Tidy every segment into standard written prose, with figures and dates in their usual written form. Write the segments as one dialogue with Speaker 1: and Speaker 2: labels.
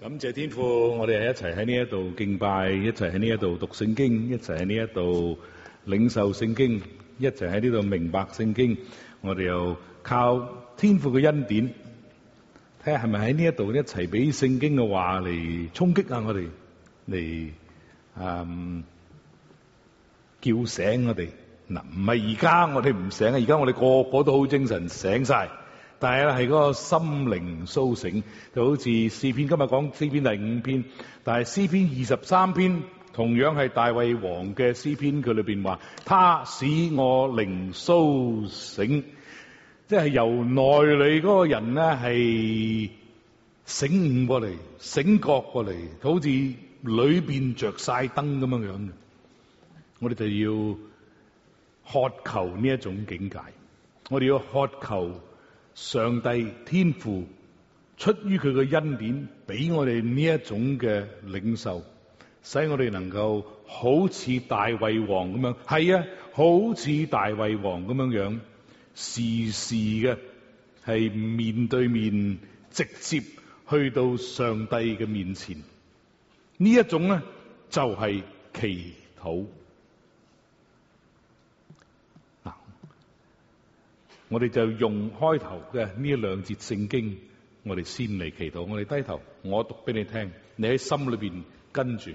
Speaker 1: 感謝天父，我哋係一齊喺呢一度敬拜，一齊喺呢一度讀聖經，一齊喺呢一度領受聖經，一齊喺呢度明白聖經。我哋又靠天父嘅恩典，睇下係咪喺呢一度一齊俾聖經嘅話嚟衝擊下我哋，嚟叫醒我哋。嗱，唔係而家我哋唔醒，而家我哋個個都好精神，醒晒。但係咧，係嗰個心靈甦醒，就好似詩篇今日講詩篇第5篇，但係詩篇23篇同樣係大衛王嘅詩篇，佢裏邊話：他使我靈甦醒，即係由內裏嗰個人咧係醒悟過嚟、醒覺過嚟，好似裏邊着晒燈咁樣樣嘅。我哋就要渴求呢一種境界，我哋要渴求上帝天父出於佢嘅恩典，俾我哋呢一種嘅領受，使我哋能夠好似大衛王咁樣，係啊，好似大衛王咁樣樣，時時嘅係面對面直接去到上帝嘅面前。呢一種咧就係祈禱。我哋就用開頭嘅呢兩節聖經，我哋先嚟祈禱。我哋低頭，我讀俾你聽，你喺心裏邊跟住。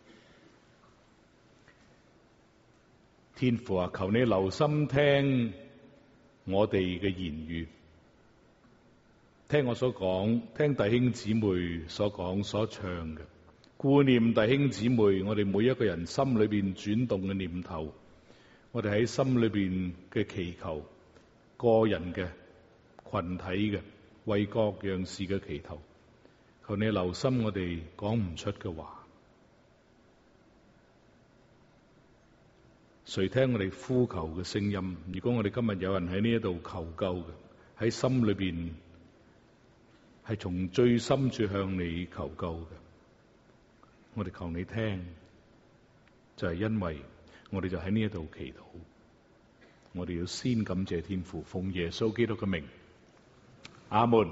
Speaker 1: 天父啊，求你留心聽我哋嘅言語，聽我所講，聽弟兄姊妹所講所唱嘅，顧念弟兄姊妹，我哋每一個人心裏邊轉動嘅念頭，我哋喺心裏邊嘅祈求，個人嘅、群體嘅、為各樣事嘅祈禱，求你留心我哋講唔出嘅話。誰聽我哋呼求嘅聲音？如果我哋今日有人喺呢一度求救嘅，喺心裏邊係從最深處向你求救嘅，我哋求你聽，就係因為我哋就喺呢一度祈禱。我哋要先感謝天父，奉耶穌基督嘅名，阿門。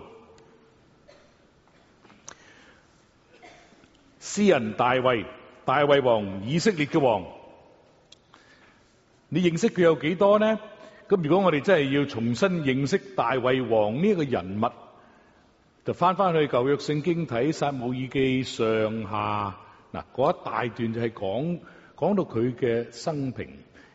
Speaker 1: 詩人大衛，大衛王，以色列嘅王，你認識佢有幾多呢？咁如果我哋真係要重新認識大衛王呢一個人物，就翻去舊約聖經睇撒母耳記上下，嗱，嗰一大段就係講到佢嘅生平，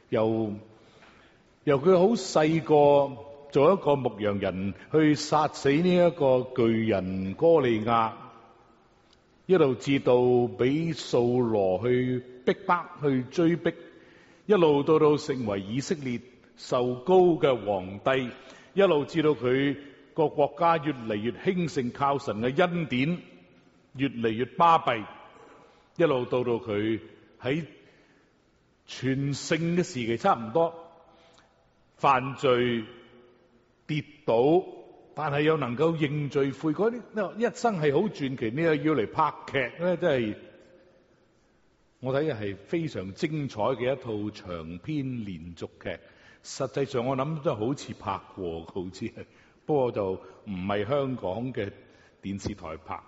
Speaker 1: 由佢好細個做一個牧羊人，去殺死呢一個巨人哥利亞，一路至到俾掃羅去逼迫、去追逼，一路到成為以色列受膏嘅皇帝，一路至到佢個國家越嚟越興盛，靠神嘅恩典越嚟越巴閉，一路到佢喺全盛嘅時期，差唔多犯罪跌倒，但係又能夠認罪悔改，一生係好傳奇。呢個要嚟拍劇咧，真係我睇嘅係非常精彩嘅一套長篇連續劇。實際上我諗都好似拍過，好似係，不過就唔係香港嘅電視台拍，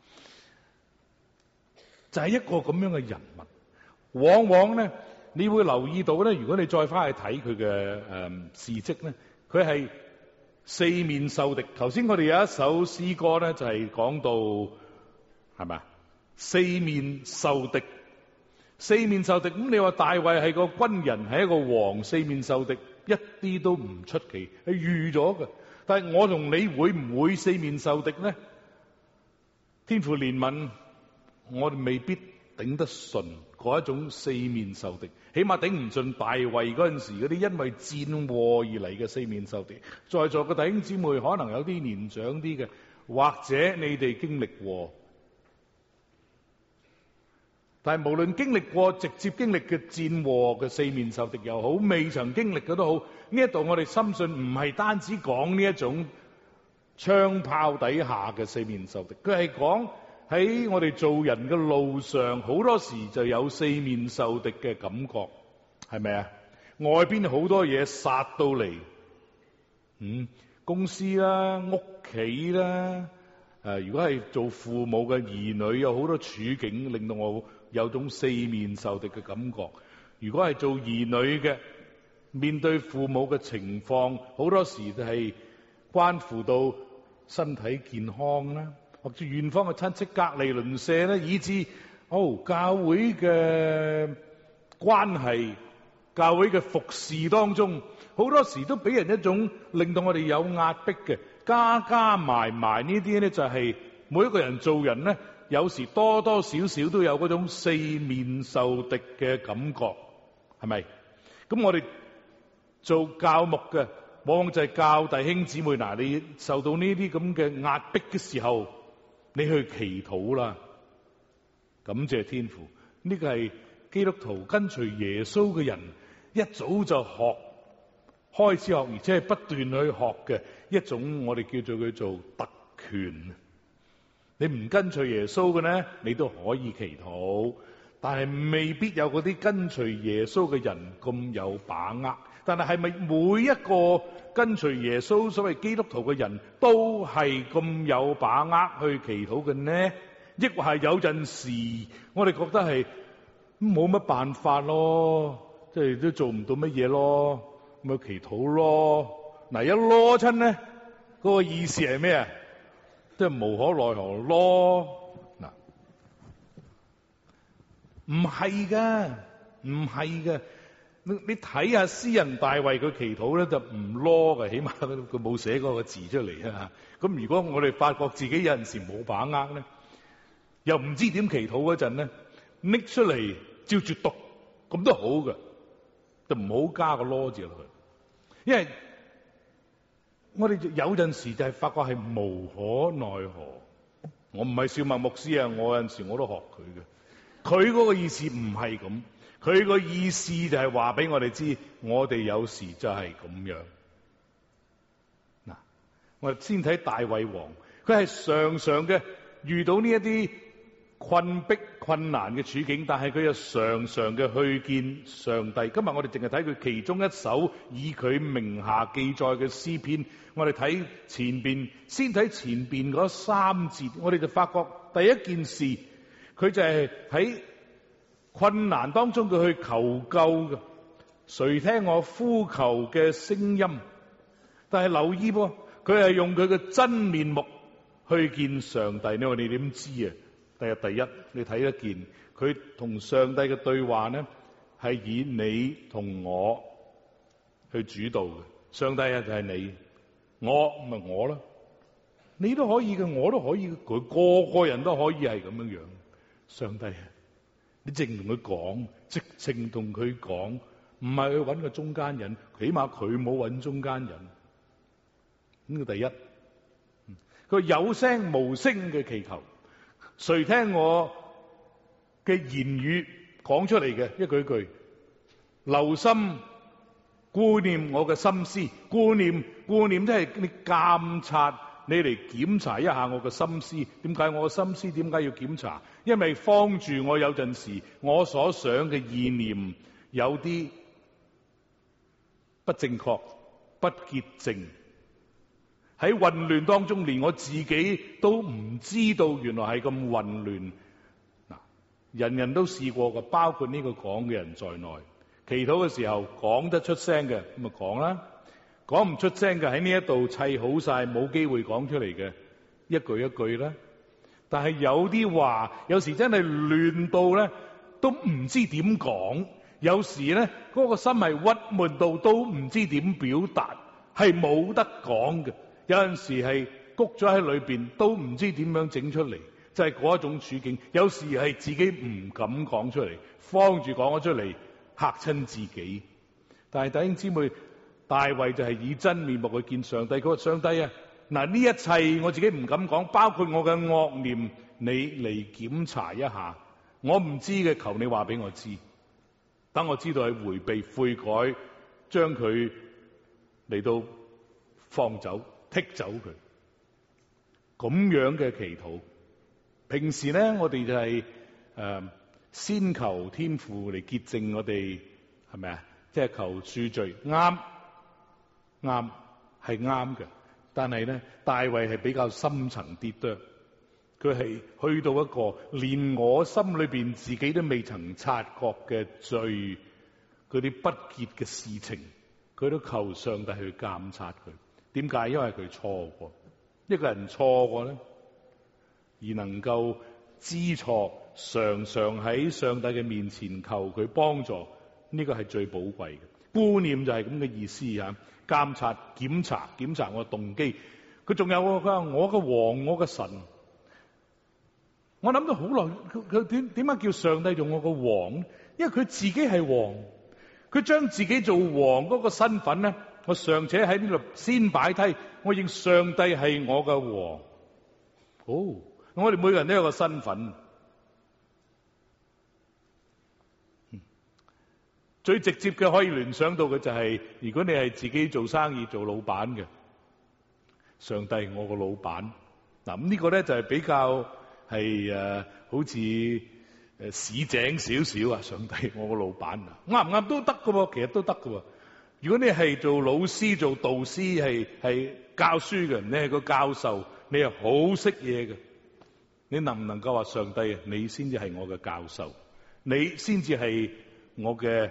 Speaker 1: 就係一個咁樣嘅人物。往往咧，你會留意到咧，如果你再翻去睇佢嘅事蹟咧，佢係四面受敵。頭先我哋有一首詩歌咧，就係講到係咪四面受敵，四面受敵。咁你話大衛係個軍人，係一個王，四面受敵一啲都唔出奇，係預咗嘅。但係我同你會唔會四面受敵咧？天父憐憫，我哋未必頂得順嗰一種四面受敵，起碼頂唔順大衛嗰陣時嗰啲因為戰禍而嚟嘅四面受敵。在座嘅弟兄姊妹可能有啲年長啲嘅，或者你哋經歷過，但係無論經歷過直接經歷嘅戰禍嘅四面受敵又好，未曾經歷嘅都好，呢一度我哋深信唔係單止講呢一種槍炮底下嘅四面受敵，佢係講喺我哋做人嘅路上，好多時就有四面受敵嘅感覺，係咪啊？外邊好多嘢殺到嚟，公司啦、屋企啦、 如果係做父母嘅兒女，有好多處境令到我有種四面受敵嘅感覺。如果係做兒女嘅，面對父母嘅情況，好多時就係關乎到身體健康啦，或者遠方嘅親戚、隔離鄰舍咧，以至教會嘅關係、教會嘅服侍當中，好多時都俾人一種令到我哋有壓迫嘅，加埋呢啲咧，就係每一個人做人咧，有時多多少少都有嗰種四面受敵嘅感覺，係咪？咁我哋做教牧嘅，往往就係教弟兄姊妹，嗱，你受到呢啲咁嘅壓迫嘅時候，你去祈禱啦，感謝天父。呢個係基督徒跟隨耶穌嘅人一早就開始學，而且係不斷去學嘅一種，我哋叫做佢做特權。你唔跟隨耶穌嘅呢，你都可以祈禱，但係未必有嗰啲跟隨耶穌嘅人咁有把握。但係咪每一個跟隨耶穌所謂基督徒嘅人都係咁有把握去祈禱嘅呢？抑或係有陣時我哋覺得係冇乜辦法咯，即係都做唔到乜嘢咯，咪祈禱咯。嗱，一攞親咧，嗰個意思係咩啊？即係無可奈何咯。嗱，唔係噶。你睇下詩人大衛佢祈禱咧，就唔攞嘅，起碼佢冇寫嗰個字出嚟啊。咁如果我哋發覺自己有陣時冇把握咧，又唔知點祈禱嗰陣咧，拎出嚟照住讀，咁都好嘅，就唔好加個攞字落去。因為我哋有陣時就係發覺係無可奈何。我唔係笑麥牧師啊，我有陣時我都學佢嘅。佢嗰個意思唔係咁。佢個意思就係話俾我哋知，我哋有時就係咁樣。嗱，我哋先睇大衛王，佢係常常嘅遇到呢一啲困難嘅處境，但係佢又常常嘅去見上帝。今日我哋淨係睇佢其中一首以佢名下記載嘅詩篇，我哋睇先睇前邊嗰3節，我哋就發覺第一件事，佢就係喺困難當中佢去求救嘅，誰聽我呼求嘅聲音？但係留意噃，佢係用佢嘅真面目去見上帝。你話你點知啊？第一，你睇得見佢同上帝嘅對話呢，係以你同我去主導嘅。上帝啊，就係你，我咪我咯，你都可以嘅，我都可以嘅，佢個人都可以係咁樣樣。上帝啊，你淨同佢講，直情同佢講，唔係去揾個中間人，起碼佢冇揾中間人。呢個第一，佢有聲無聲嘅祈求，誰聽我嘅言語講出嚟嘅一句一句，留心顧念我嘅心思，顧念即係你監察。你嚟檢查一下我嘅心思，點解我嘅心思點解要檢查？因為幫住我有陣時我所想嘅意念有啲不正確、不潔淨，喺混亂當中，連我自己都唔知道原來係咁混亂。嗱，人人都試過嘅，包括呢個講嘅人在內。祈禱嘅時候講得出聲嘅，咁咪講啦。講唔出聲嘅喺呢一度砌好晒，冇機會講出嚟嘅，一句一句啦。但係有啲話，有時真係亂到咧，都唔知點講。有時咧，嗰個心係鬱悶到都唔知點表達，係冇得講嘅。有陣時係谷咗喺裏邊，都唔知點樣整出嚟，就係嗰一種處境。有時係自己唔敢講出嚟，慌住講咗出嚟，嚇親自己。但係弟兄姊妹，大衛就係以真面目去見上帝。佢話上帝啊，嗱，呢一切我自己唔敢講，包括我嘅惡念，你嚟檢查一下。我唔知嘅，求你話俾我知，等我知道係回避悔改，將佢嚟到放走剔走佢。咁樣嘅祈禱，平時咧我哋就係先求天父嚟潔淨我哋，係咪啊？即係求恕罪，啱係啱嘅。但係咧，大衛係比較深層啲多。 佢係去到一個連我心裏邊自己都未曾察覺嘅罪，嗰啲不潔嘅事情，佢都求上帝去監察佢。點解？因為佢錯過。一個人錯過咧，而能夠知錯，常常喺上帝嘅面前求佢幫助，呢個係最寶貴嘅。觀念就係咁嘅意思啊！監察、檢查我嘅動機。佢仲有佢話我嘅王，我嘅神。我諗咗好耐，佢點解叫上帝做我個王？因為佢自己係王，佢將自己做王嗰個身份咧，我尚且喺呢度先擺低，我認上帝係我嘅王。哦，我哋每個人都有個身份。最直接嘅可以聯想到嘅就係，如果你係自己做生意做老闆嘅，上帝係我個老闆。嗱，咁呢個咧就係比較係好似市井少少啊！上帝我個老闆啊，啱唔啱都得㗎喎，其實都得㗎喎。如果你係做老師做導師，係教書嘅，你係個教授，你係好識嘢嘅，你能唔能夠話上帝啊？你先至係我嘅教授，你先至係我嘅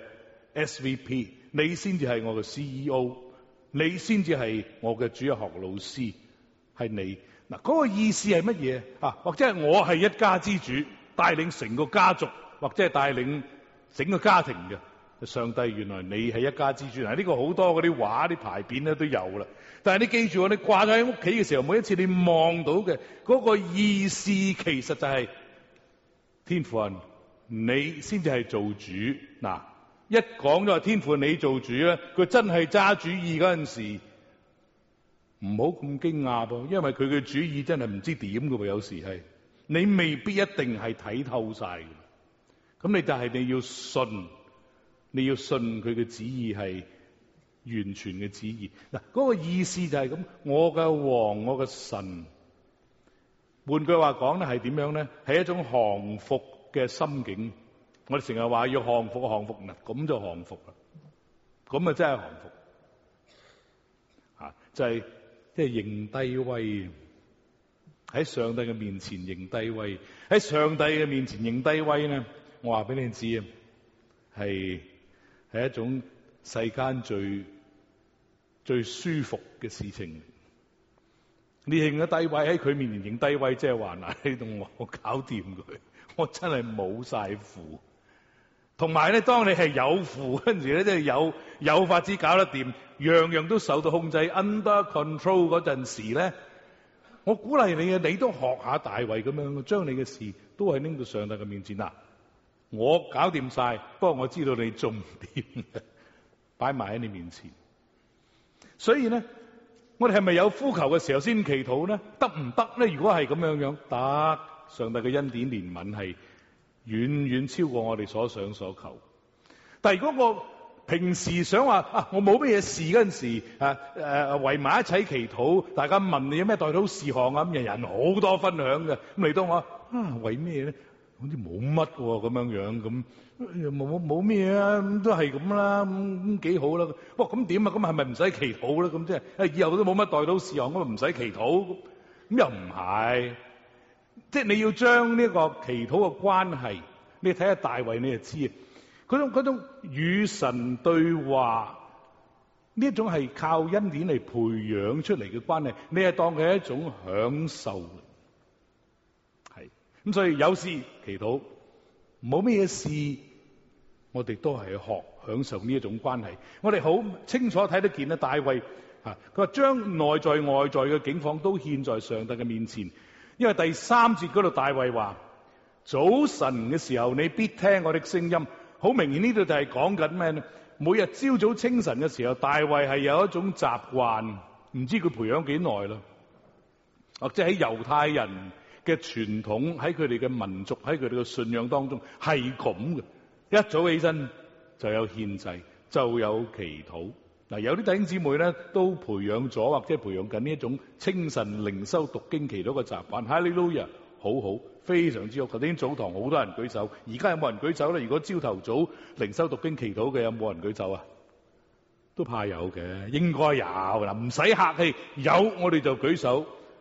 Speaker 1: SVP， 你先至係我嘅 CEO， 你先至係我嘅主日學老師，係你嗱，嗰個意思係乜嘢啊？或者係我係一家之主，帶領成個家族，或者係帶領整個家庭嘅上帝。原來你係一家之主。嗱，呢個好多嗰啲畫啲牌匾咧都有啦。但係你記住，你掛咗喺屋企嘅時候，每一次你望到嘅嗰個意思，其實就係天父啊，你先至係做主嗱。一講咗話天父你做主咧，佢真係揸主意嗰陣時，唔好咁驚訝噃，因為佢嘅主意真係唔知點㗎喎，有時係你未必一定係睇透晒嘅。咁你但係你要信，你要信佢嘅旨意係完全嘅旨意嗱。嗰個意思就係咁，我嘅王，我嘅神。換句話講咧，係點樣咧？係一種降服嘅心境。我哋成日話要降服嗱，咁就降服啦，咁啊真係降服啊！就係即係認低威，喺上帝嘅面前認低威，喺上帝嘅面前認低威咧，我話俾你知啊，係一種世間最舒服嘅事情。你認咗低威喺佢面前認低威，即係話嗱，你同我搞掂佢，我真係冇晒符。同埋咧，當你係有符嗰陣時咧，即係有法子搞得掂，樣樣都受到控制 under control 嗰陣時咧，我鼓勵你嘅，你都學下大衛咁樣，將你嘅事都係拎到上帝嘅面前嗱，我搞掂晒，不過我知道你仲唔掂嘅，擺埋喺你面前。所以咧，我哋係咪有呼求嘅時候先祈禱咧？得唔得咧？如果係咁樣得，上帝嘅恩典憐憫係遠遠超過我哋所想所求。但係如果我平時想話我冇乜嘢事嗰陣時，圍埋一齊祈禱，大家問你有咩代禱事項啊，咁人好多分享嘅，咁嚟到我為咩咧？好似冇乜咁樣咁冇咩啊，都係咁啦，咁幾好啦。咁點啊？咁係咪唔使祈禱咧？咁即係以後都冇乜代禱事項，咁咪唔使祈禱？咁又唔係。即係你要將呢個祈禱嘅關係，你睇下大衛你就知啊。嗰種與神對話，呢一種係靠恩典嚟培養出嚟嘅關係，你係當佢係一種享受。係咁，所以有時祈禱冇咩事，我哋都係學享受呢一種關係。我哋好清楚睇得見啊，大衛佢話將內在外在嘅境況都獻在上帝嘅面前。因為第3節嗰度大衛話早晨嘅時候，你必聽我的聲音。好明顯呢度就係講緊咩咧？每日朝早清晨嘅時候，大衛係有一種習慣，唔知佢培養幾耐啦。或者喺猶太人嘅傳統，喺佢哋嘅民族，喺佢哋嘅信仰當中係咁嘅。一早起身就有獻祭，就有祈禱。嗱，有啲弟兄姊妹咧都培養咗，或者培養緊呢一種清晨靈修讀經祈禱嘅習慣。哈利路亞，好好，非常之好。頭先早堂好多人舉手，而家有冇人舉手咧？如果朝頭早靈修讀經祈禱嘅，有冇人舉手啊？都怕有嘅，應該有嗱，唔使客氣，有我哋就舉手。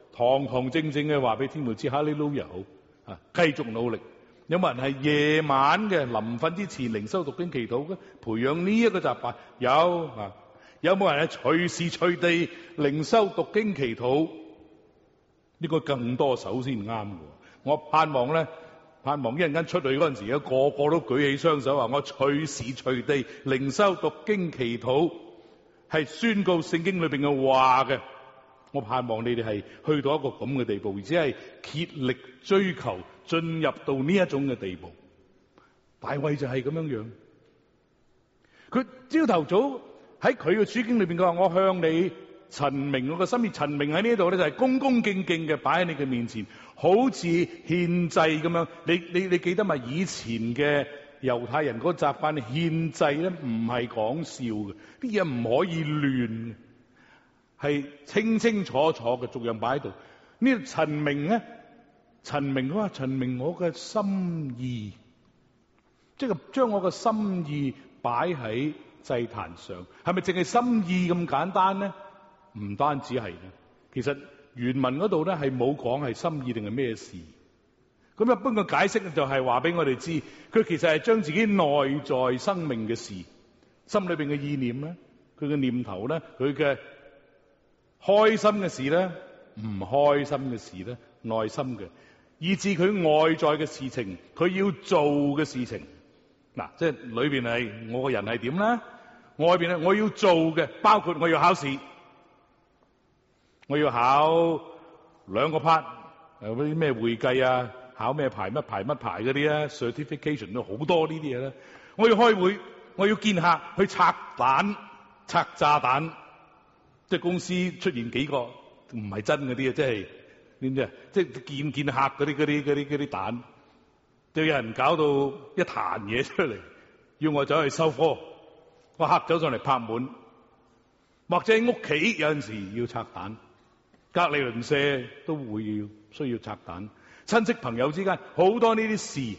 Speaker 1: 堂堂正正嘅話俾天父知，哈利路亞好啊，繼續努力。有冇人係夜晚嘅臨瞓之前靈修讀經祈禱嘅？培養呢一個習慣？有啊。有冇人係隨時隨地靈修讀經祈禱？應該更多手先啱嘅。我盼望一陣間出去嗰陣時，個個都舉起雙手話：我隨時隨地靈修讀經祈禱，係宣告聖經裏邊嘅話嘅。我盼望你哋係去到一個咁嘅地步，而且係竭力追求進入到呢一種嘅地步。大衛就係咁樣樣，佢朝頭早喺佢嘅處境裏邊，佢話：我向你陳明我嘅心意。陳明喺呢度咧，就係恭恭敬敬嘅擺喺你嘅面前，好似獻祭咁樣。你記得嘛？以前嘅猶太人嗰個習慣獻祭咧，唔係講笑嘅，啲嘢唔可以亂，係清清楚楚嘅逐樣擺喺度。呢個陳明咧，陳明我嘅心意，即係將我嘅心意擺喺祭壇上。係咪淨係心意咁簡單咧？唔單止係咧，其實原文嗰度咧係冇講係心意定係咩事。咁一般嘅解釋就係話俾我哋知，佢其實係將自己內在生命嘅事，心裏邊嘅意念咧，佢嘅念頭咧，佢嘅開心嘅事咧，唔開心嘅事咧，內心嘅，以至佢外在嘅事情，佢要做嘅事情。嗱，即係裏邊係我個人係點咧？外邊咧我要做嘅，包括我要考試，我要考2個 part， 嗰啲咩會計啊，考咩牌乜牌嗰啲啊 certification 都好多呢啲嘢啦。我要開會，我要見客，去拆炸彈，即係公司出現幾個唔係真嗰啲啊，即係點知啊？即係見客嗰啲蛋，就有人搞到一壇嘢出嚟，要我走去收科，個客走上嚟拍門，或者喺屋企有陣時要拆彈，隔離鄰舍都會需要拆彈，親戚朋友之間好多呢啲事，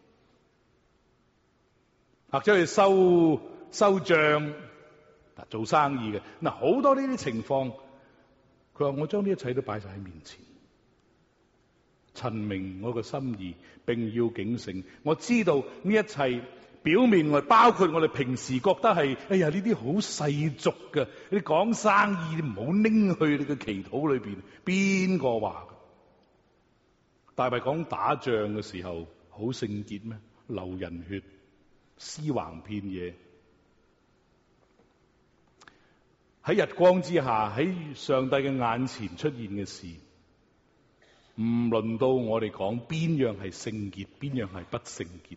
Speaker 1: 或者去收賬，做生意嘅嗱，好多呢啲情況。佢話：我將呢一切都擺晒喺面前，陳明我嘅心意，並要警醒。我知道呢一切表面外，包括我哋平時覺得係，哎呀呢啲好世俗嘅，你講生意唔好拎去你嘅祈禱裏邊。邊個話？大衛講打仗嘅時候好聖潔咩？流人血，屍橫遍野。喺日光之下，喺上帝嘅眼前出現嘅事，唔輪到我哋講邊樣係聖潔，邊樣係不聖潔。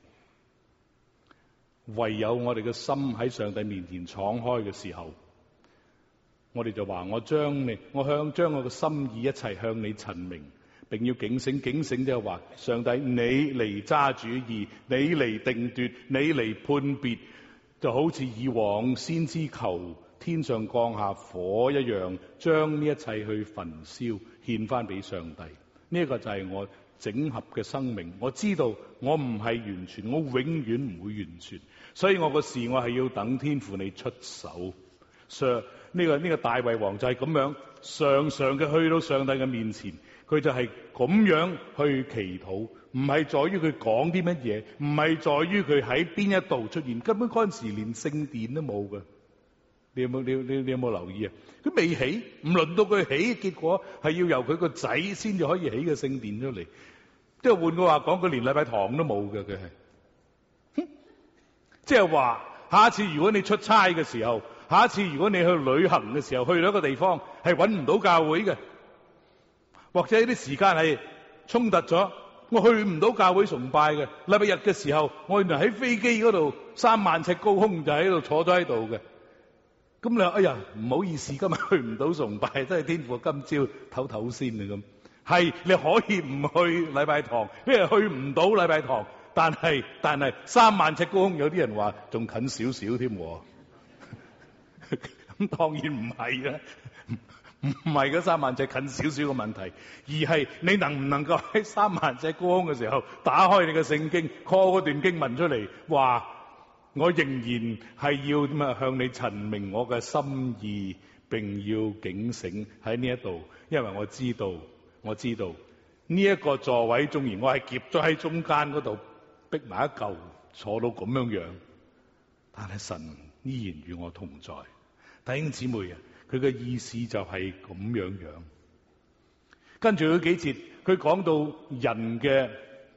Speaker 1: 唯有我哋嘅心喺上帝面前敞開嘅時候，我哋就話：我將我嘅心意一齊向你陳明，並要警醒。警醒就係話：上帝，你嚟揸主意，你嚟定奪，你嚟判別，就好似以往先知求天上降下火一樣，將呢一切去焚燒，獻翻俾上帝。呢一個就係我整合嘅生命。我知道我唔係完全，我永遠唔會完全，所以我個事我係要等天父你出手。呢個大衛王就係咁樣，常常嘅去到上帝嘅面前，佢就係咁樣去祈禱，唔係在於佢講啲乜嘢，唔係在於佢喺邊一度出現，根本嗰陣時連聖殿都冇㗎。你有冇留意啊？佢未起，唔輪到佢起，結果係要由佢個仔先至可以起個聖殿出嚟。即係換句話講，佢連禮拜堂都冇嘅，佢係。即係話，下一次如果你出差嘅時候，下一次如果你去旅行嘅時候，去到一個地方係揾唔到教會嘅，或者啲時間係衝突咗，我去唔到教會崇拜嘅。禮拜日嘅時候，我原來喺飛機嗰度3萬尺高空就喺度坐咗喺度嘅。咁你話：哎呀，唔好意思，今日去唔到崇拜，真係天父今朝唞唞先啊！咁係你可以唔去禮拜堂，因為去唔到禮拜堂，但係3萬尺高空，有啲人話仲近少少添。咁當然唔係啦，唔係嗰3萬尺近少少嘅問題，而係你能唔能夠喺3萬尺高空嘅時候打開你嘅聖經，call 嗰段經文出嚟，話我仍然係要點啊向你陳明我嘅心意，並要警醒喺呢一度，因為我知道我知道呢一個座位，縱然我係夾咗喺中間嗰度，逼埋一嚿坐到咁樣樣，但係神依然與我同在。弟兄姊妹啊，佢嘅意思就係咁樣樣。跟住嗰幾節，佢講到人嘅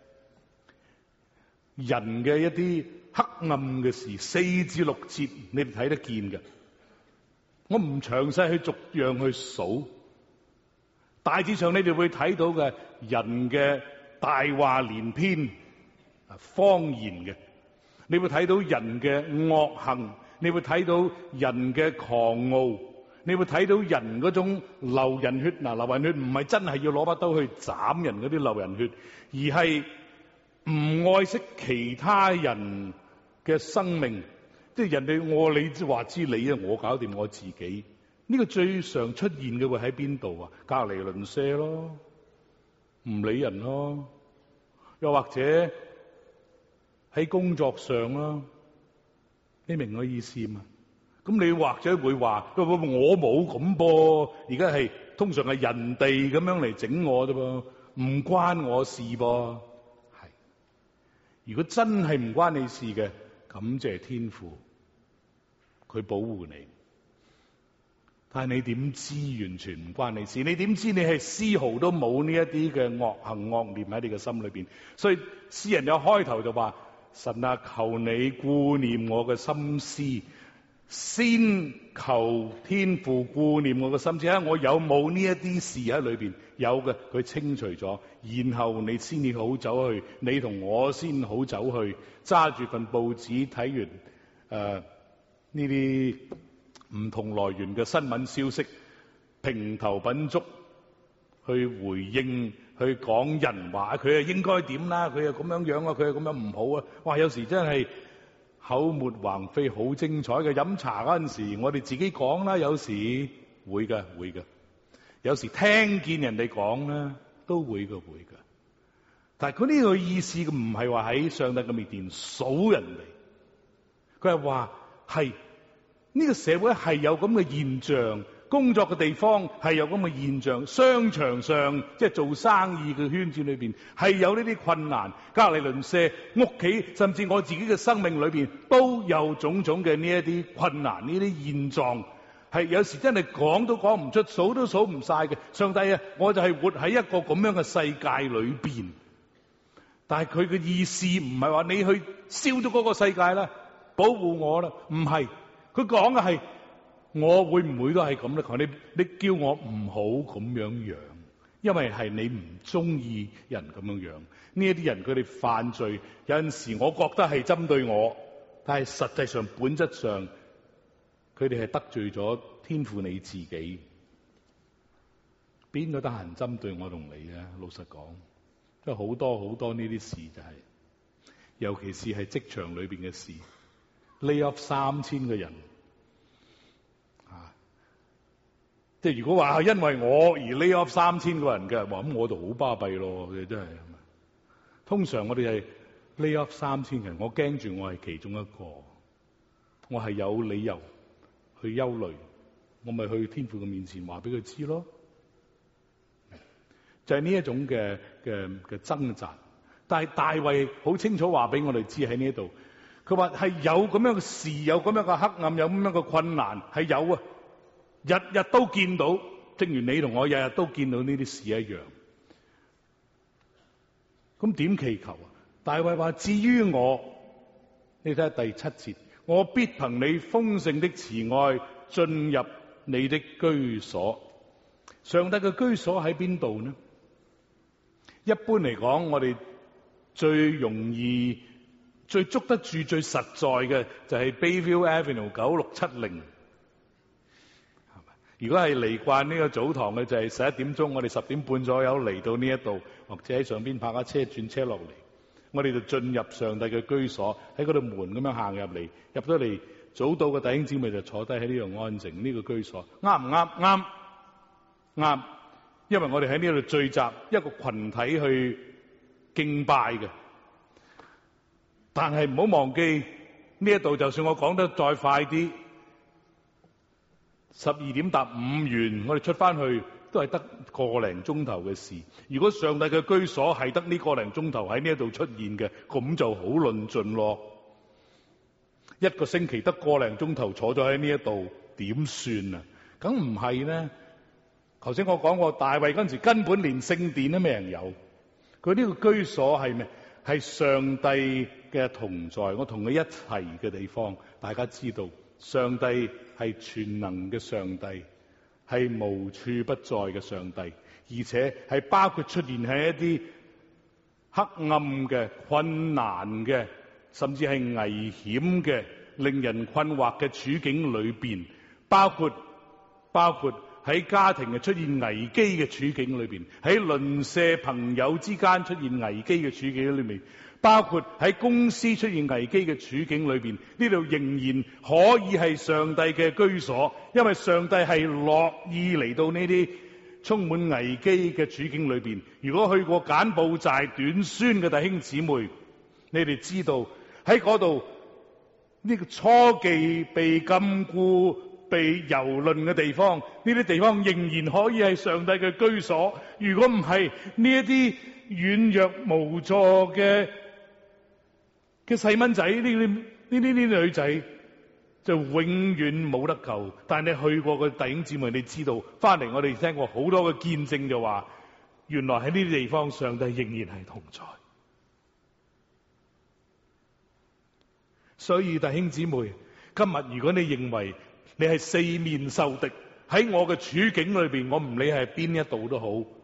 Speaker 1: 一啲黑暗嘅事，4至6節你哋睇得見嘅。我唔詳細去逐樣去數，大致上你哋會睇到嘅人嘅大話連篇、謊言嘅，你會睇到人嘅惡行，你會睇到人嘅狂傲，你會睇到人嗰種流人血。流人血唔係真係要攞把刀去斬人嗰啲流人血，而係唔愛惜其他人嘅生命。即係人哋你話知你啊，我搞掂我自己。呢個最常出現嘅會喺邊度啊？隔離鄰舍咯，唔理人咯，又或者喺工作上咯。你明我意思嘛？咁你或者會話我冇咁噃，而家係通常係人哋咁樣嚟整我啫噃，唔關我事噃。係，如果真係唔關你事嘅，感謝天父，佢保護你。但係你點知完全唔關你事？你點知你係絲毫都冇呢一啲嘅惡行惡念喺你嘅心裏邊？所以詩人有開頭就話：神啊，求你顧念我嘅心思，先求天父顧念我嘅心思。睇下我有冇呢一啲事喺裏邊？有嘅，佢清除咗，然後你先至好走去，你同我先好走去，揸住份報紙睇完呢啲唔同來源嘅新聞消息，評頭品足去回應，去講人話，佢係應該點啦，佢係咁樣樣啊，佢係咁樣唔好啊。哇，有時真係口沫橫飛，好精彩嘅。飲茶嗰陣時，我哋自己講啦，有時會嘅。有時聽見人哋講啦，都會嘅。但係佢呢個意思唔係話喺上帝嘅面前數人哋，佢係話係呢個社會係有咁嘅現象，工作嘅地方係有咁嘅現象，商場上即係做生意嘅圈子裏邊係有呢啲困難，隔離鄰舍、屋企，甚至我自己嘅生命裏邊都有種種嘅呢一啲困難，呢啲現狀係有時真係講都講唔出，數都數唔晒嘅。上帝啊，我就係活喺一個咁樣嘅世界裏邊，但係佢嘅意思唔係話你去燒咗嗰個世界啦，保護我啦，唔係。佢講嘅係我會唔會都係咁咧？求你叫我唔好咁樣樣，因為係你唔中意人咁樣樣。呢一啲人佢哋犯罪，有陣時我覺得係針對我，但係實際上本質上佢哋係得罪咗天父你自己。邊個得閒針對我同你啊？老實講，即係好多呢啲事就係，尤其是係職場裏邊嘅事。lay off 3000個人，即係如果話因為我而 lay off 3000個人嘅，話咁我就好巴閉咯，真係。通常我哋係 lay off 3000人，我驚住我係其中一個，我係有理由去憂慮，我咪去天父嘅面前話俾佢知咯。就係呢一種嘅掙扎，但係大衛好清楚話俾我哋知喺呢度。佢話係有咁樣嘅事，有咁樣嘅黑暗，有咁樣嘅困難，係有啊，日日都見到，正如你同我日日都見到呢啲事一樣。咁點祈求啊？大衛話：至於我，你睇下第7節，我必憑你豐盛的慈愛進入你的居所。上帝嘅居所喺邊度呢？一般嚟講，我哋最容易、最捉得住、最實在嘅就係 Bayview Avenue 9670。如果係嚟慣呢個早堂嘅，就係11點鐘，我哋10點半左右嚟到呢一度，或者喺上邊泊架車轉車落嚟，我哋就進入上帝嘅居所，喺嗰度門咁樣行入嚟，入咗嚟早到嘅弟兄姊妹就坐低喺呢度安靜。呢個居所啱唔啱？啱，因為我哋喺呢度聚集一個群體去敬拜嘅。但係唔好忘記呢一度，就算我講得再快啲，12點踏5完，我哋出翻去都係得個零鐘頭嘅事。如果上帝嘅居所係得呢個零鐘頭喺呢一度出現嘅，咁就好論盡咯。一個星期得個零鐘頭坐咗喺呢一度，點算啊？梗唔係呢。頭先我講過，大衛嗰陣時根本連聖殿都未人有。佢呢個居所係咩？係上帝嘅同在，我同佢一齊嘅地方。大家知道，上帝係全能嘅上帝，係無處不在嘅上帝，而且係包括出現喺一啲黑暗嘅、困難嘅，甚至係危險嘅、令人困惑嘅處境裏邊，包括喺家庭嘅出現危機嘅處境裏邊，喺鄰舍朋友之間出現危機嘅處境裏面，包括喺公司出現危機嘅處境裏邊，呢度仍然可以係上帝嘅居所，因為上帝係樂意嚟到呢啲充滿危機嘅處境裏邊。如果去過柬埔寨短宣嘅弟兄姊妹，你哋知道喺嗰度呢個初期被禁錮、被蹂躪嘅地方，呢啲地方仍然可以係上帝嘅居所。如果唔係，呢一啲軟弱無助嘅細蚊仔，呢啲女仔就永遠冇得救。但係你去過嘅弟兄姊妹，你知道翻嚟我哋聽過好多嘅見證，就話原來喺呢啲地方上帝仍然係同在。所以弟兄姊妹，今日如果你認為你係四面受敵，喺我嘅處境裏邊，我唔理係邊一度都好，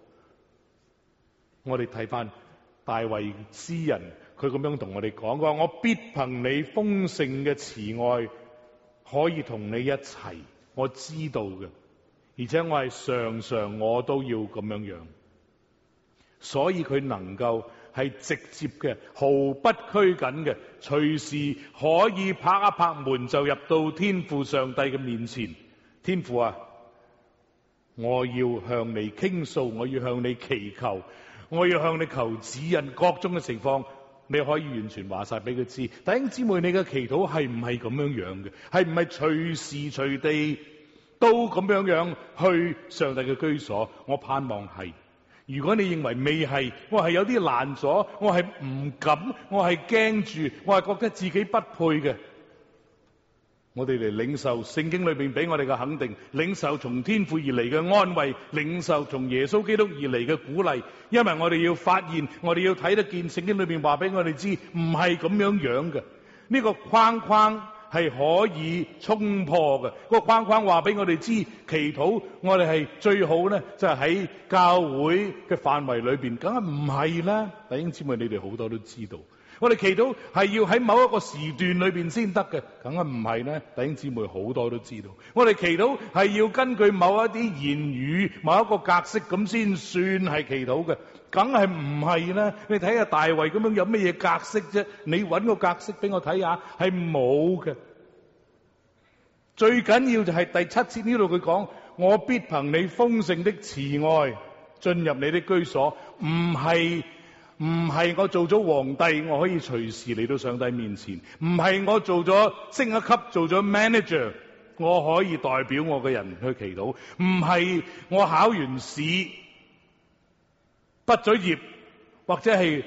Speaker 1: 我哋睇翻大衛詩人，佢咁樣同我哋講，佢話我必憑你豐盛嘅慈愛，可以同你一齊。我知道嘅，而且我係常常我都要咁樣樣，所以佢能夠係直接嘅，毫不拘謹嘅，隨時可以拍一拍門就入到天父上帝嘅面前。天父啊，我要向你傾訴，我要向你祈求，我要向你求指引各種嘅情況，你可以完全話晒俾佢知。弟兄姊妹，你嘅祈禱係唔係咁樣樣嘅？係唔係隨時隨地都咁樣樣去上帝嘅居所？我盼望係。如果你認為未係，我係有啲難咗，我係唔敢，我係驚住，我係覺得自己不配嘅，我哋嚟領受聖經裏邊俾我哋嘅肯定，領受從天父而嚟嘅安慰，領受從耶穌基督而嚟嘅鼓勵。因為我哋要發現，我哋要睇得見聖經裏邊話俾我哋知，唔係咁樣樣嘅。呢個框框係可以衝破嘅。個框框話俾我哋知，祈禱我哋係最好呢，就係喺教會嘅範圍裏邊，梗係唔係啦。弟兄姊妹，你哋好多都知道，我哋祈禱係要喺某一個時段裏邊先得嘅，梗係唔係呢？弟兄姊妹好多都知道，我哋祈禱係要根據某一啲言語、某一個格式咁先算係祈禱嘅，梗係唔係呢？你睇下大衛咁樣有咩嘢格式啫？你搵個格式俾我睇下，係冇嘅。最緊要就係第7節呢度佢講，我必憑你豐盛的慈愛進入你的居所，唔係我做咗皇帝，我可以隨時嚟到上帝面前；唔係我做咗升一級，做咗 manager， 我可以代表我嘅人去祈禱；唔係我考完試畢咗業，或者係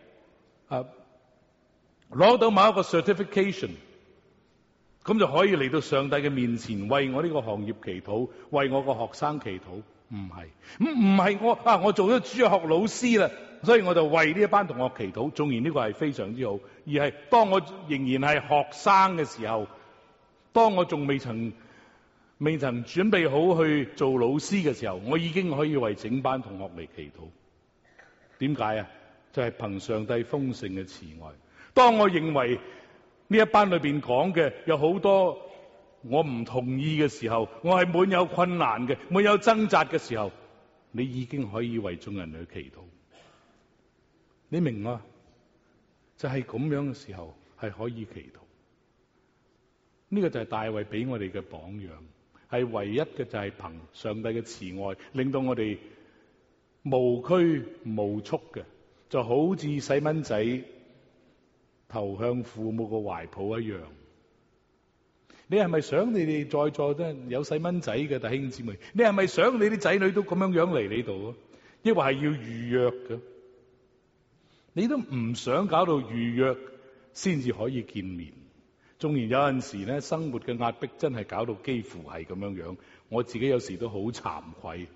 Speaker 1: 攞到某一個 certification， 咁就可以嚟到上帝嘅面前為我呢個行業祈禱，為我個學生祈禱。唔係我做咗主日學老師啦，所以我就為呢一班同學祈禱。縱然呢個係非常之好，而係當我仍然係學生嘅時候，當我仲未曾準備好去做老師嘅時候，我已經可以為整班同學嚟祈禱。點解啊？就係憑上帝豐盛嘅慈愛。當我認為呢一班裏邊講嘅有好多我唔同意嘅時候，我係滿有困難嘅，滿有掙扎嘅時候，你已經可以為眾人去祈禱。你明嗎？就係咁樣嘅時候係可以祈禱。呢個就係大衛俾我哋嘅榜樣，係唯一嘅，就係憑上帝嘅慈愛，令到我哋無拘無束嘅，就好似細蚊仔投向父母嘅懷抱一樣。 你係咪想你哋在座都有細蚊仔嘅弟兄姊妹？你係咪想你啲仔女都咁樣嚟你度啊？抑或係要預約嘅？你都唔想搞到預約先至可以見面。縱然有陣時咧，生活嘅壓迫真係搞到幾乎係咁樣，我自己有時都好慚愧。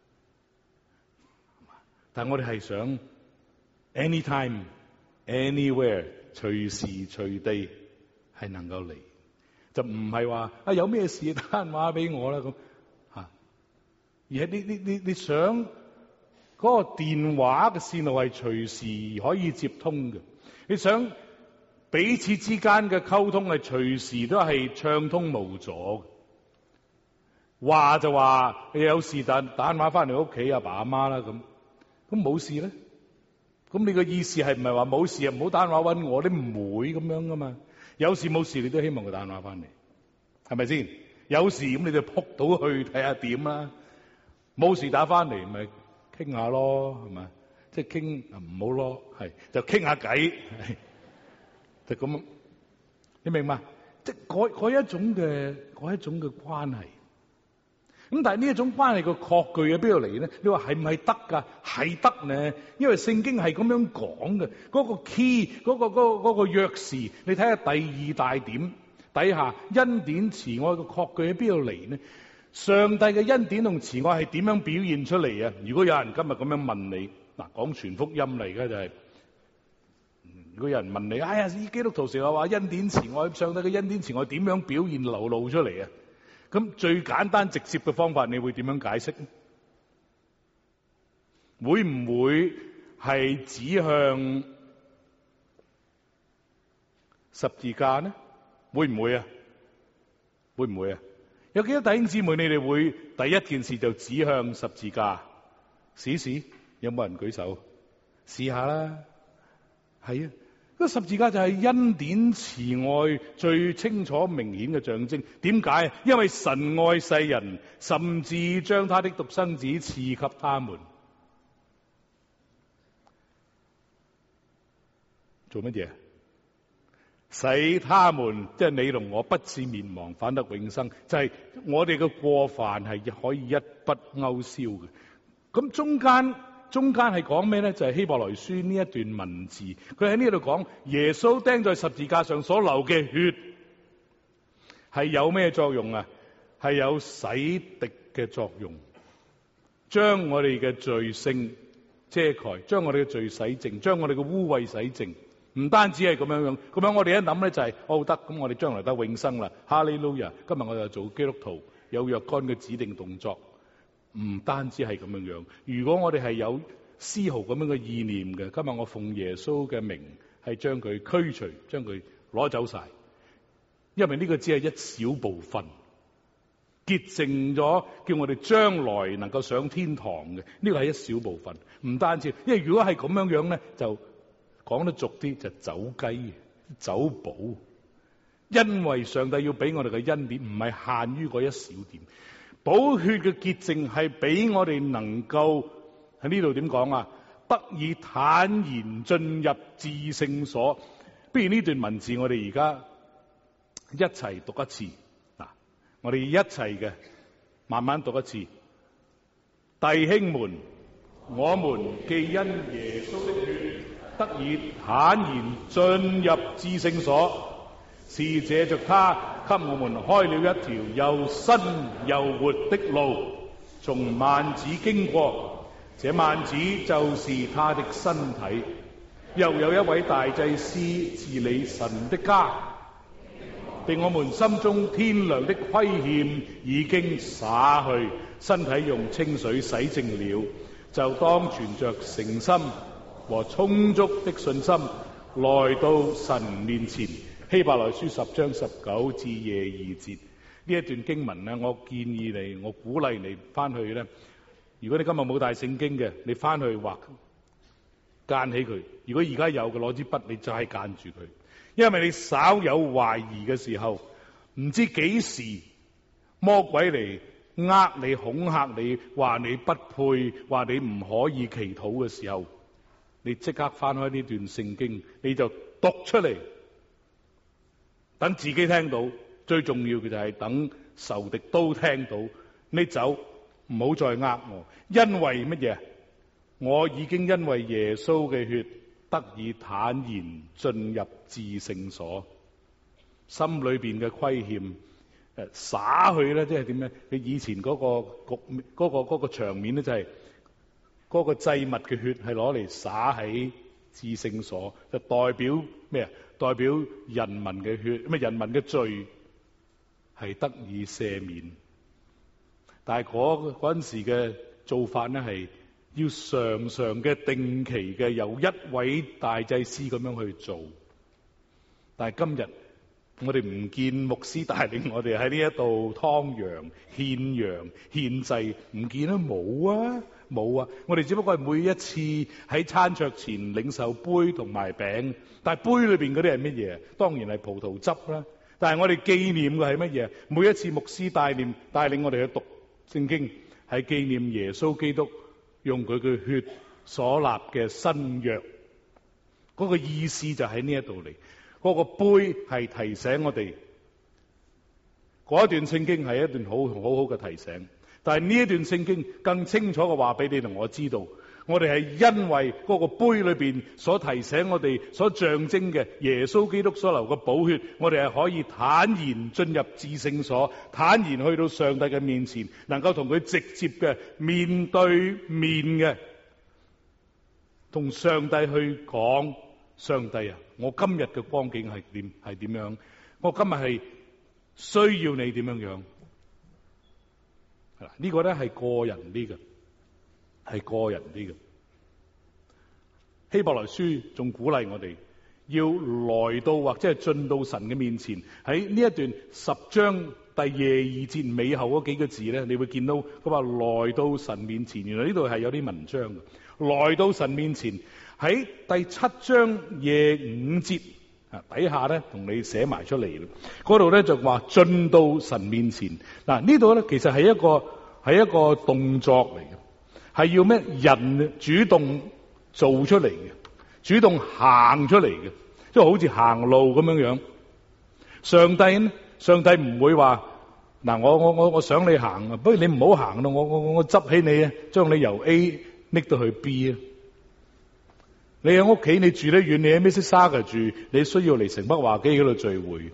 Speaker 1: 但我哋係想 anytime anywhere 隨時隨地係能夠嚟，就唔係話有咩事打電話俾我啦咁吓，而係你想嗰個電話嘅線路係隨時可以接通嘅，你想彼此之間嘅溝通係隨時都係暢通無阻嘅。話就話你有事打電話翻嚟屋企阿爸阿媽啦咁冇事咧？咁你個意思係唔係話冇事啊？唔好打電話搵我，你唔會咁樣噶嘛？有事冇事你都希望佢打電話翻嚟，係咪先？有事咁你就撲到去睇下點啦。冇事打翻嚟咪傾下咯，係咪？即係傾唔好咯，係就傾下偈，就咁。你明嘛？即係嗰一種嘅關係。咁但係呢一種關係嘅確據喺邊度嚟咧？你話係唔係得噶？係得呢，因為聖經係咁樣講嘅。嗰個 key，嗰個鑰匙，你睇下第二大點底下，恩典慈愛嘅確據喺邊度嚟呢？上帝嘅恩典同慈愛係點樣表現出嚟啊？如果有人今日咁樣問你，嗱，講全福音嚟嘅就係，如果有人問你，哎呀，基督徒成日話恩典慈愛，上帝嘅恩典慈愛點樣表現流露出嚟啊？咁最簡單直接嘅方法，你會點樣解釋？會唔會係指向十字架呢？會唔會啊？會唔會啊？有幾多弟兄姊妹你哋會第一件事就指向十字架？試試，有冇人舉手？試下啦。係啊。個十字架就係恩典慈愛最清楚明顯嘅象徵。點解？因為神愛世人，甚至將他的獨生子賜給他們。做乜嘢？使他們，即係你同我，不至滅亡，反得永生。就係我哋嘅過犯係可以一筆勾銷嘅。咁中間係講咩咧？就係希伯來書呢一段文字，佢喺呢度講耶穌釘在十字架上所流嘅血係有咩作用啊？係有洗滌嘅作用，將我哋嘅罪性遮蓋，將我哋嘅罪洗淨，將我哋嘅污穢洗淨。唔單止係咁樣，咁樣我哋一諗咧就係得，咁我哋將來得永生啦，哈利路亞！今日我就做基督徒，有若干嘅指定動作。唔單止係咁樣，如果我哋係有絲毫咁樣嘅意念嘅，今日我奉耶穌嘅名係將佢驅除，將佢攞走晒，因為呢個只係一小部分，潔淨咗，叫我哋將來能夠上天堂嘅，呢個係一小部分。唔單止，因為如果係咁樣咧，就講得俗啲就走雞走寶，因為上帝要俾我哋嘅恩典唔係限於嗰一小點。寶血嘅潔淨係俾我哋能夠喺呢度點講啊？得以坦然進入至聖所。不如呢段文字我哋而家一齊讀一次嗱，我哋一齊嘅慢慢讀一次。弟兄們，我們既因耶穌的血得以坦然進入至聖所，是借着他給我們開了一條又新又活的路，從幔子經過，這幔子就是他的身體。又有一位大祭司治理神的家，被我們心中天良的虧欠已經灑去，身體用清水洗淨了，就當存着誠心和充足的信心來到神面前。希伯來書10章19至22節呢一段經文咧，我建議你，我鼓勵你翻去咧。如果你今日冇帶聖經嘅，你翻去畫間起佢。如果而家有嘅，攞支筆你就係間住佢，因為你稍有懷疑嘅時候，唔知幾時魔鬼嚟呃你、恐嚇你，話你不配，話你唔可以祈禱嘅時候，你即刻翻開呢段聖經，你就讀出嚟。等自己聽到， 最重要嘅就係等仇敵都聽到，你走，唔好再呃我，因為乜嘢？我已經因為耶穌嘅血得以坦然進入至聖所，心裏邊嘅虧欠灑去咧，即係點咧？你以前嗰個局嗰個場面咧，就係嗰個祭物嘅血係攞嚟灑喺至聖所，就代表咩啊？代表人民嘅血，咩人民嘅罪係得以赦免。但係嗰陣時嘅做法咧，係要常常嘅定期嘅由一位大祭司咁樣去做。但係今日我哋唔見牧師帶領我哋喺呢一度劏羊、獻羊、獻祭，唔見啊，冇啊，冇啊！我哋只不過係每一次喺餐桌前領受杯同埋餅，但係杯裏邊嗰啲係乜嘢？當然係葡萄汁啦。但係我哋紀念嘅係乜嘢？每一次牧師帶領我哋去讀聖經，係紀念耶穌基督用佢嘅血所立嘅新約。嗰個意思就喺呢一度嚟。嗰個杯係提醒我哋，嗰一段聖經係一段好好嘅提醒。但係呢一段聖經更清楚嘅話俾你同我知道，我哋係因為嗰個杯裏邊所提醒我哋所象徵嘅耶穌基督所流嘅寶血，我哋係可以坦然進入至聖所，坦然去到上帝嘅面前，能夠同佢直接嘅面對面嘅同上帝去講：上帝啊，我今日嘅光景係點樣？我今日係需要你點樣？呢個咧係個人啲嘅，係個人啲嘅。希伯來書仲鼓勵我哋要來到或者係進到神嘅面前。喺呢一段10章第22節尾後嗰幾個字咧，你會見到佢話來到神面前。原來呢度係有啲文章嘅，來到神面前。喺第7章25節底下咧，同你寫埋出嚟。嗰度咧就話進到神面前。嗱，呢度咧其實係一個動作嚟嘅，係要咩？人主動做出嚟嘅，主動行出嚟嘅，即係好似行路咁樣樣。上帝唔會話嗱，我想你行啊，不如你唔好行咯，我執起你啊，將你由 A 拎到去 B 啊。你喺屋企，你住得遠，你喺Mississauga住，你需要嚟城北華基嗰度聚會，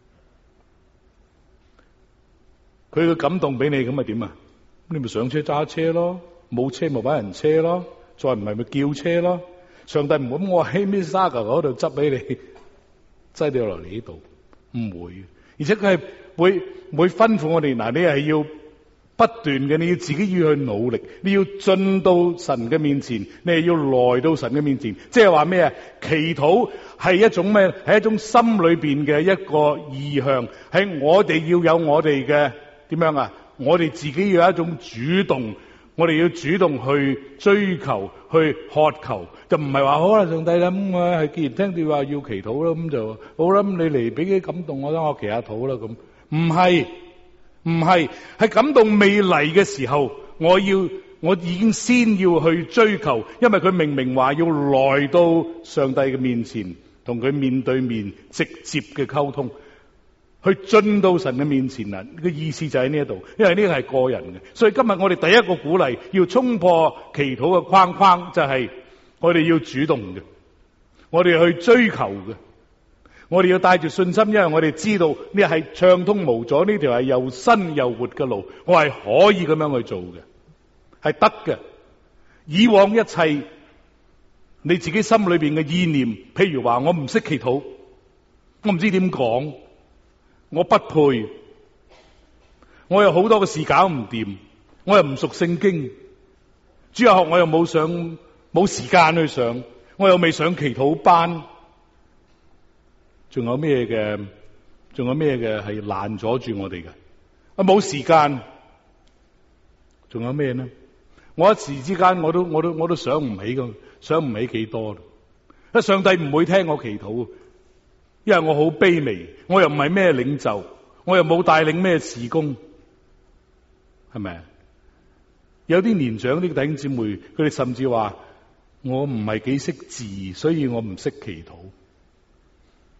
Speaker 1: 佢嘅感動俾你，咁咪點啊？你咪上車揸車咯，冇車咪搵人車咯，再唔係咪叫車咯？上帝唔會咁，我喺Mississauga嗰度執俾你，擠掉落嚟呢度，唔會。而且佢係會吩咐我哋，嗱，你係要不斷嘅，你要自己要去努力，你要進到神嘅面前，你係要來到神嘅面前。即係話咩啊？祈禱係一種咩？係一種心裏邊嘅一個意向，係我哋要有我哋嘅點樣啊？我哋自己要有一種主動，我哋要主動去追求、去渴求，就唔係話好啦，上帝啦，咁係既然聽到話要祈禱啦，咁就好啦，咁你嚟俾啲感動我啦，我祈下禱啦，咁唔係感動未嚟嘅時候，我已經先要去追求，因為佢明明話要來到上帝嘅面前，同佢面對面直接嘅溝通，去進到神嘅面前啦。個意思就喺呢一度，因為呢個係個人嘅，所以今日我哋第一個鼓勵要衝破祈禱嘅框框，就係我哋要主動嘅，我哋去追求嘅。我哋要帶住信心，因為我哋知道呢係暢通無阻，呢條係又新又活嘅路，我係可以咁樣去做嘅，係得嘅。以往一切你自己心裏邊嘅意念，譬如話我唔識祈禱，我唔知點講，我不配，我有好多嘅事搞唔掂，我又唔熟聖經，主日學我又冇時間去上，我又未上祈禱班。仲有咩嘅係攔阻住我哋嘅？冇時間。仲有咩呢？我一時之間我都想唔起幾多啦。上帝唔會聽我祈禱，因為我好卑微，我又唔係咩領袖，我又冇帶領咩事工，係咪？有啲年長啲弟兄姊妹，佢哋甚至話我唔係幾識字，所以我唔識祈禱。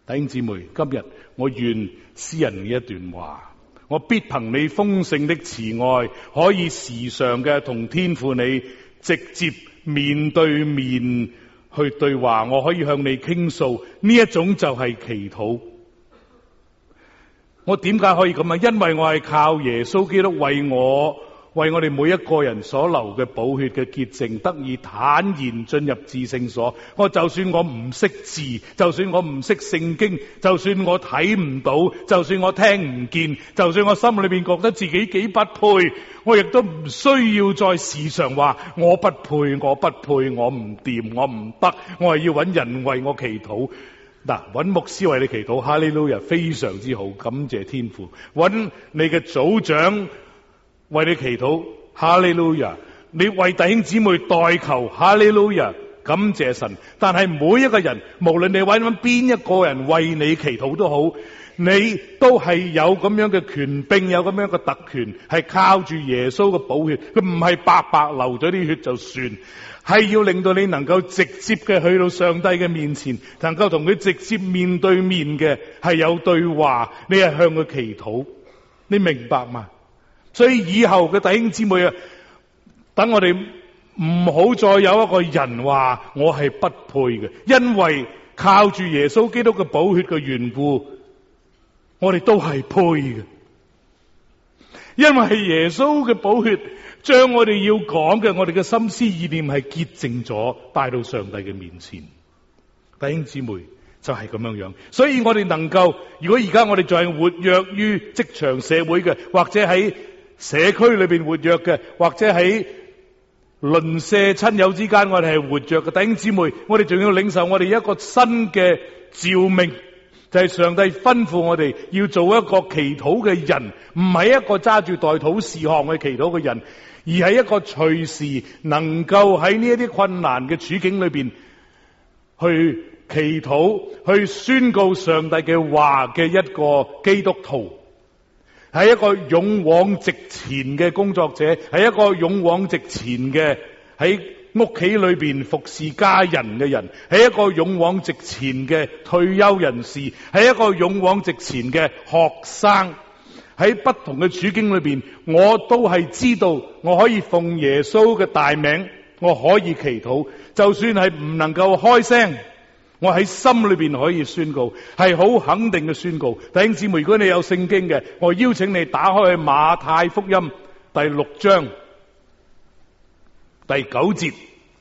Speaker 1: 弟兄姊妹，今日我願詩人嘅一段話，我必憑你豐盛的慈愛，可以時常嘅同天父你直接面對面去對話，我可以向你傾訴，呢一種就係祈禱。我點解可以咁啊？因為我係靠耶穌基督為我哋每一個人所流嘅寶血嘅潔淨，得以坦然進入至聖所。就算我唔識字，就算我唔識聖經，就算我睇唔到，就算我聽唔見，就算我心裏邊覺得自己幾不配，我亦都唔需要再時常話我不配，我不配，我唔掂，我唔得，我係要揾人為我祈禱。嗱，揾牧師為你祈禱，哈利路亞，非常之好，感謝天父。揾你嘅組長為你祈禱，哈利路亞！你為弟兄姊妹代求，哈利路亞！感謝神。但係每一個人，無論你揾邊一個人為你祈禱都好，你都係有咁樣嘅權柄，有咁樣嘅特權，係靠住耶穌嘅寶血，佢唔係白白流咗啲血就算，係要令到你能夠直接嘅去到上帝嘅面前，能夠同佢直接面對面嘅，係有對話，你係向佢祈禱，你明白嗎？所以以後嘅弟兄姊妹啊，等我哋唔好再有一個人話我係不配嘅，因為靠住耶穌基督嘅寶血嘅緣故，我哋都係配嘅。因為耶穌嘅寶血將我哋要講嘅，我哋嘅心思意念係潔淨咗，帶到上帝嘅面前。弟兄姊妹就係咁樣樣，所以我哋能夠，如果而家我哋仲係活躍於職場社會嘅，或者喺社區裏邊活躍嘅，或者喺鄰舍親友之間，我哋係活躍嘅弟兄姊妹，我哋仲要領受我哋一個新嘅召命，就係上帝吩咐我哋要做一個祈禱嘅人，唔係一個揸住代禱事項去祈禱嘅人，而係一個隨時能夠喺呢一啲困難嘅處境裏邊去祈禱、去宣告上帝嘅話嘅一個基督徒。係一個勇往直前嘅工作者，係一個勇往直前嘅喺屋企裏邊服侍家人嘅人，係一個勇往直前嘅退休人士，係一個勇往直前嘅學生。喺不同嘅處境裏邊，我都係知道我可以奉耶穌嘅大名，我可以祈禱，就算係唔能夠開聲，我喺心裏邊可以宣告，係好肯定嘅宣告。弟兄姊妹，如果你有聖經嘅，我邀請你打開去馬太福音第6章第9節。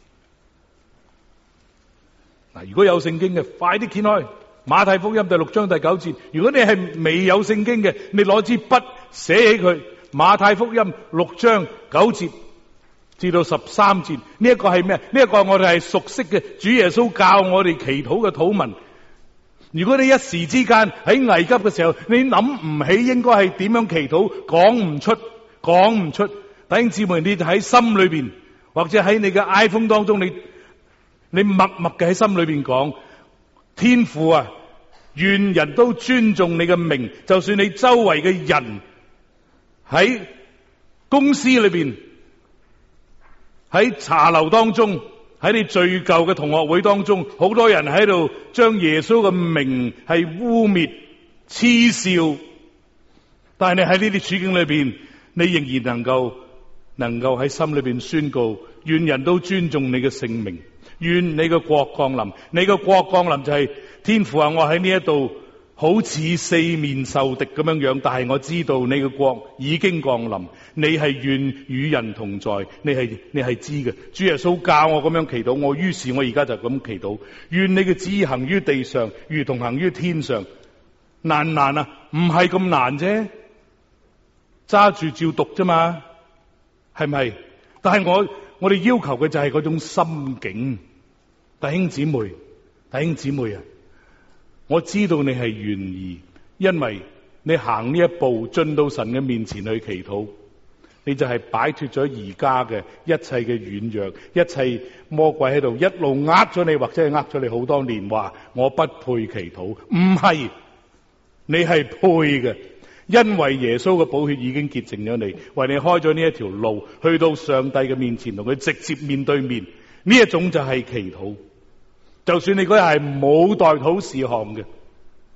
Speaker 1: 嗱，如果有聖經嘅，快啲掀開馬太福音第6章第9節。如果你係未有聖經嘅，你攞支筆寫起佢。馬太福音6章9節至到13節，呢一個係咩？呢一個我哋係熟悉嘅，主耶穌教我哋祈禱嘅禱文。如果你一時之間喺危急嘅時候，你諗唔起應該係點樣祈禱，講唔出，弟兄姊妹，你就喺心裏邊，或者喺你嘅 iPhone 當中，你默默嘅喺心裏邊講：天父啊，願人都尊重你嘅名，就算你周圍嘅人喺公司裏邊，喺茶樓當中，喺你最舊嘅同學會當中，好多人喺度將耶穌嘅名係污衊、嗤笑，但係你喺呢啲處境裏邊，你仍然能夠喺心裏邊宣告：願人都尊重你嘅聖名，願你嘅國降臨。你嘅國降臨就係天父啊！我喺呢一度好似四面受敵咁樣樣，但係我知道你嘅國已經降臨，你係願與人同在，你係知嘅。主耶穌教我咁樣祈禱，於是我而家就咁祈禱：願你嘅旨意行於地上，如同行於天上。難唔難啊？唔係咁難啫，揸住照讀啫嘛，係咪？但係我哋要求嘅就係嗰種心境。弟兄姊妹啊，我知道你係願意，因為你行呢一步進到神嘅面前去祈禱，你就係擺脫咗而家嘅一切嘅軟弱，一切魔鬼喺度一路呃咗你，或者係呃咗你好多年，話我不配祈禱。唔係，你係配嘅，因為耶穌嘅寶血已經潔淨咗你，為你開咗呢一條路，去到上帝嘅面前同佢直接面對面。呢一種就係祈禱。就算你嗰日係冇代禱事項嘅，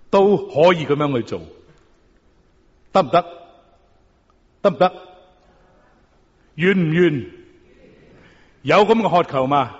Speaker 1: 都可以咁樣去做，得唔得？得唔得？願唔願？有咁嘅渴求嘛？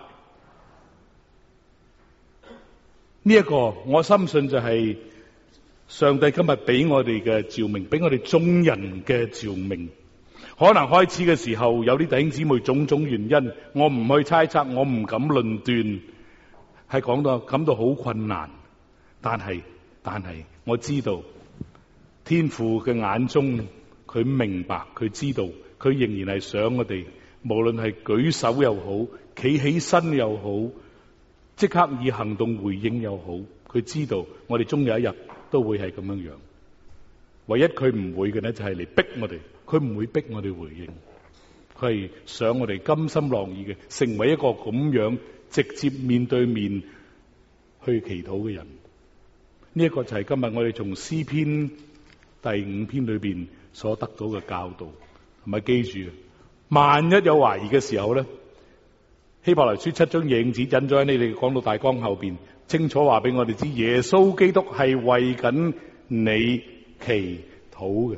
Speaker 1: 呢一個我深信就係上帝今日俾我哋嘅召命，俾我哋眾人嘅召命。可能開始嘅時候有啲弟兄姊妹種種原因，我唔去猜測，我唔敢論斷，係講到感到好困難。但係我知道天父嘅眼中，佢明白，佢知道，佢仍然係想我哋，無論係舉手又好，企起身又好，即刻以行動回應又好，佢知道我哋終有一日都會係咁樣樣。唯一佢唔會嘅呢，就係嚟逼我哋，佢唔會逼我哋回應，佢係想我哋甘心樂意嘅成為一個咁樣直接面對面去祈禱嘅人。呢一個就係今日我哋從詩篇第5篇裏邊所得到嘅教導，同埋記住，萬一有懷疑嘅時候咧，希伯來書7章影子引咗喺你哋講到大綱後邊，清楚話俾我哋知，耶穌基督係為緊你祈禱嘅。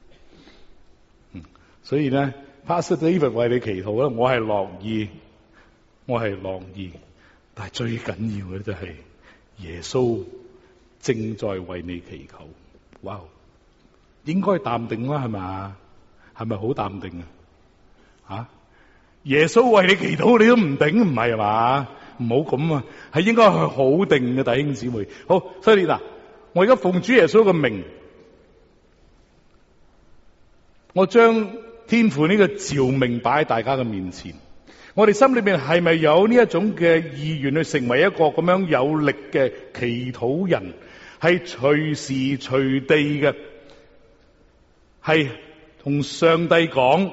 Speaker 1: 所以咧 Pastor David 為你祈禱咧，我係樂意，但係最緊要嘅就係耶穌正在為你祈求。哇！應該淡定啦，係咪？係咪好淡定啊？耶穌為你祈禱，你都唔定，唔係嘛？唔好咁啊，係應該係好定嘅，弟兄姊妹。好，所以嗱，我而家奉主耶穌嘅名，我將天父呢個召命擺喺大家嘅面前。我哋心裏面係咪有呢一種嘅意願去成為一個咁樣有力嘅祈禱人？係隨時隨地嘅，係同上帝講，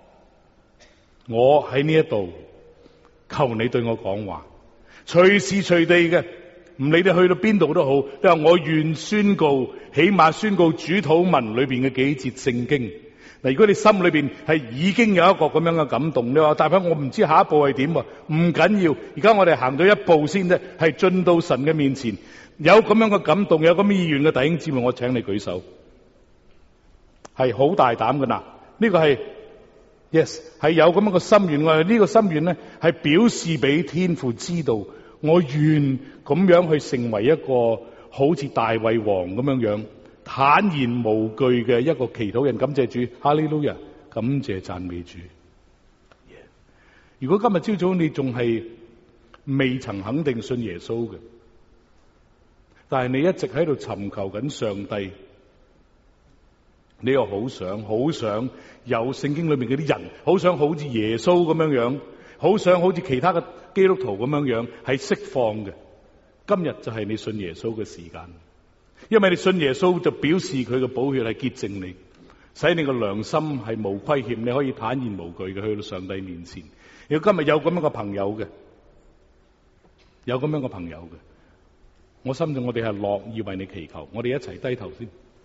Speaker 1: 我喺呢一度，求你對我講話。隨時隨地嘅，唔理你去到邊度都好，你話我願宣告，起碼宣告主禱文裏邊嘅幾節聖經。嗱，如果你心裏邊係已經有一個咁樣嘅感動，你話大伯我唔知下一步係點喎？唔緊要，而家我哋行咗一步先啫，係進到神嘅面前。有咁樣嘅感動，有咁嘅意願嘅弟兄姊妹，我請你舉手，係好大膽嘅嗱。呢個係 yes， 係有咁樣嘅心願。我哋呢個心願咧，係表示俾天父知道，我願咁樣去成為一個好似大衛王咁樣樣坦然無懼嘅一個祈禱人。感謝主，哈利路亞，感謝讚美主。如果今日朝早你仲係未曾肯定信耶穌嘅，但係你一直喺度尋求緊上帝，你又好想有聖經裏面嗰啲人，好想好似耶穌咁樣樣，好想好似其他嘅基督徒咁樣樣係釋放嘅。今日就係你信耶穌嘅時間，因為你信耶穌就表示佢嘅寶血係潔淨你，使你個良心係無虧欠，你可以坦然無懼嘅去到上帝面前。如果今日有咁樣嘅朋友嘅，我相信我哋係樂意為你祈求，我哋一齊低頭先。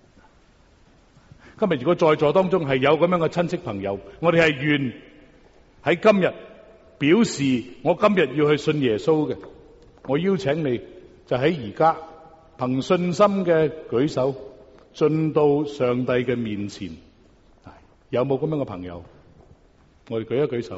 Speaker 1: 今日如果在座當中係有咁樣嘅親戚朋友，我哋係願喺今日表示我今日要去信耶穌嘅，我邀請你就喺而家憑信心嘅舉手進到上帝嘅面前。有冇咁樣嘅朋友？我哋舉一舉手。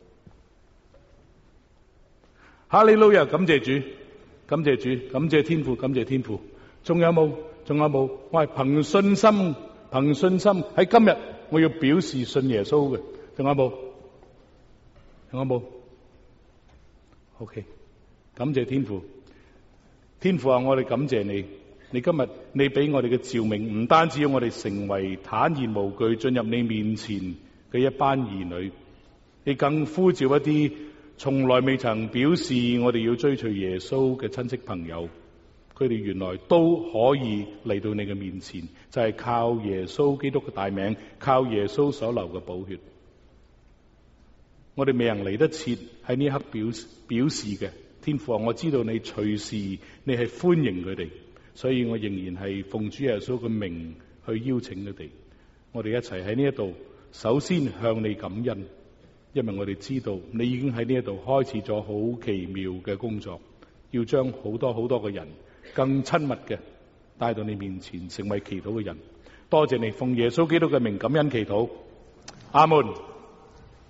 Speaker 1: 哈利路亞，感謝主。感謝主，感謝天父，感謝天父。仲有冇？我係憑信心喺今日我要表示信耶穌嘅。仲有冇？OK， 感謝天父。天父啊，我哋感謝你。你今日你俾我哋嘅召命，唔單止要我哋成為坦然無懼進入你面前嘅一班兒女，你更呼召一啲從來未曾表示我哋要追隨耶穌嘅親戚朋友，佢哋原來都可以嚟到你嘅面前，就係靠耶穌基督嘅大名，靠耶穌所流嘅寶血。我哋未能嚟得切喺呢刻表示嘅，天父啊，我知道你隨時你係歡迎佢哋，所以我仍然係奉主耶穌嘅名去邀請佢哋。我哋一齊喺呢一度，首先向你感恩。因為我哋知道你已經喺呢一度開始咗好奇妙嘅工作，要將好多嘅人更親密嘅帶到你面前，成為祈禱嘅人。多謝你，奉耶穌基督嘅名感恩祈禱，阿門。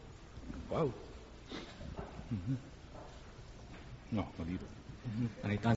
Speaker 1: 哇！我呢度。